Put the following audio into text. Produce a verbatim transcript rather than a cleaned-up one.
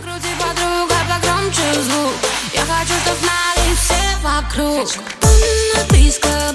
Покрути, подруга, погромче звук. Я хочу, чтоб знали все вокруг. Он близко.